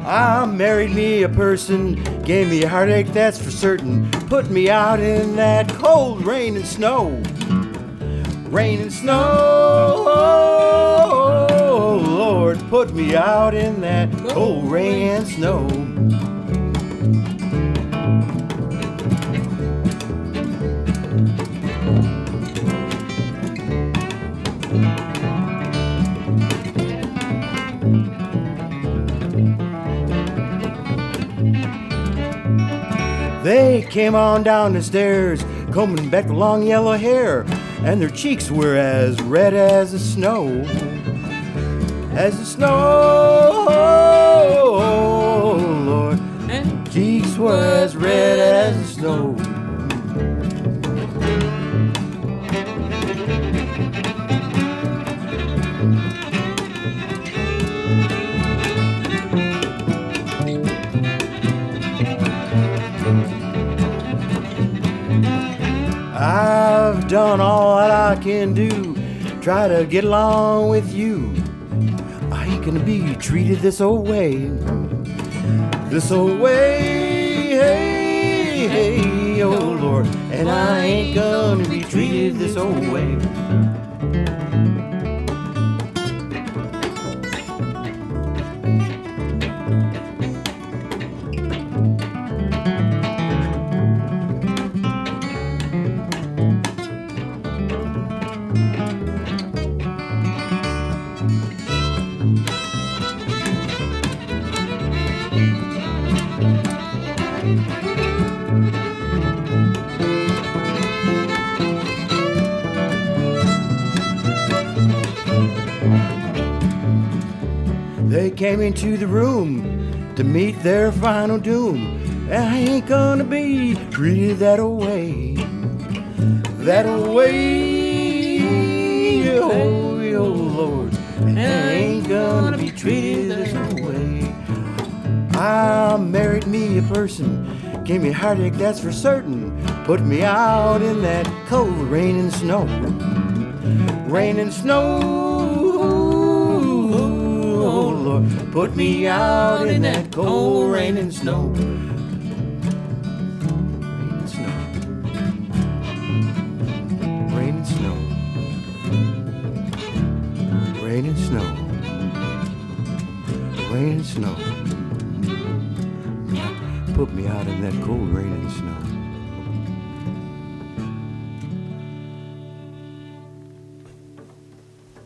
I married me a person, gave me a heartache, that's for certain. Put me out in that cold rain and snow. Rain and snow, oh Lord, put me out in that cold rain and snow. They came on down the stairs, combing back the long yellow hair, and their cheeks were as red as the snow. As the snow, oh Lord, and cheeks were as red as the snow. I've done all that I can do, try to get along with you. I ain't gonna be treated this old way. This old way, hey, hey, oh Lord. And I ain't gonna be treated this old way. They came into the room to meet their final doom. And I ain't gonna be treated that way. That way, oh, oh Lord. And I ain't gonna be treated this way. I married me a person, gave me a heartache, that's for certain. Put me out in that cold rain and snow. Rain and snow, oh Lord. Put me out in that cold rain and snow. Rain and snow. Rain and snow. Rain and snow. Put me out in that cold rain and snow.